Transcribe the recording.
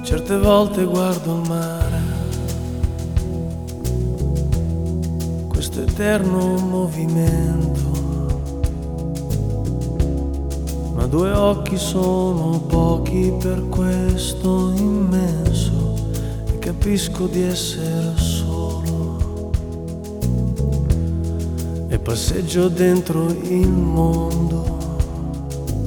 Certe volte guardo il mare, questo eterno movimento, ma due occhi sono pochi per questo immenso, e capisco di essere solo, e passeggio dentro il mondo